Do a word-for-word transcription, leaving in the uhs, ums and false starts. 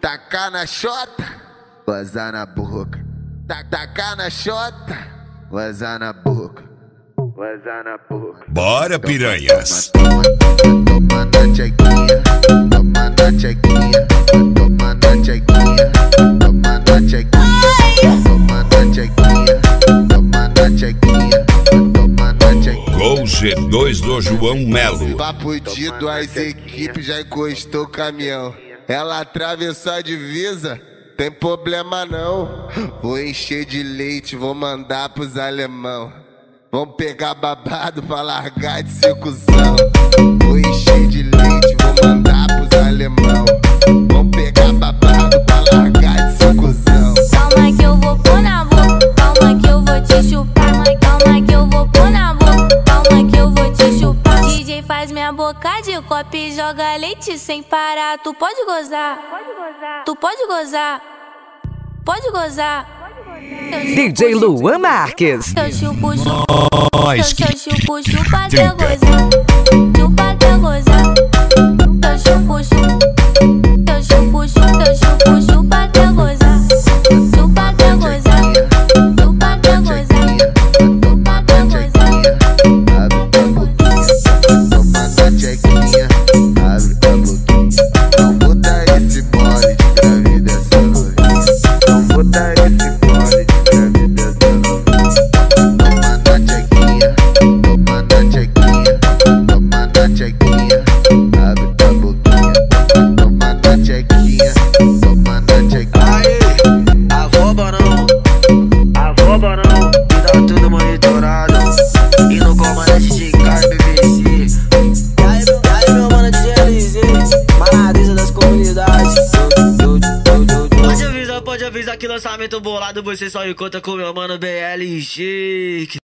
Tacar na xota, gozar na boca. Tacar na xota, gozar na boca. Gozar na boca. Bora, piranhas. Toma, toma, toma na tchequinha. Toma na tchequinha. Toma na tchequinha. Toma na tchequinha. Toma na tchequinha. Toma na tchequinha. Toma na tchequinha. Gol G dois do João Melo. Papo de duas equipes, já encostou o caminhão. Ela atravessou a divisa, tem problema não. Vou encher de leite, vou mandar pros alemão. Vão pegar babado pra largar de ser cuzão. Vou encher de leite, vou mandar pros alemão. Vão pegar babado pra largar de ser cuzão. Calma que eu vou pôr na boca, calma que eu vou te chupar. Calma que eu vou pôr na boca, calma que eu vou te chupar. D J faz minha boca de copo e joga leite sem parar. Tu pode gozar, tu pode gozar, pode gozar. D J Luan Marques. Eu chupo, chupo, Nós que eu chupo, chupa até gozar, chupa até gozar. Eu chupo, chupo, eu chupo, chupo, eu chupo, chupa até gozar, chupa até gozar, chupa até gozar, chupa até gozar. Toma na tchequinha, abre a boquinha. Não botar esse mole de gravidez essa noite. Não botar esse mole de gravidez essa noite. Toma na tchequinha, toma na tchequinha. Toma na tchequinha, abre a boquinha. Toma na tchequinha, toma na tchequinha. Aê, arroba não, arroba não, me dá tudo monitorado. E no comandante de carne B B C. E aí, meu, e aí, meu mano de L Z, Maradeza das comunidades. Pode avisar, pode avisar que lançamento bolado você só encontra com meu mano B L G.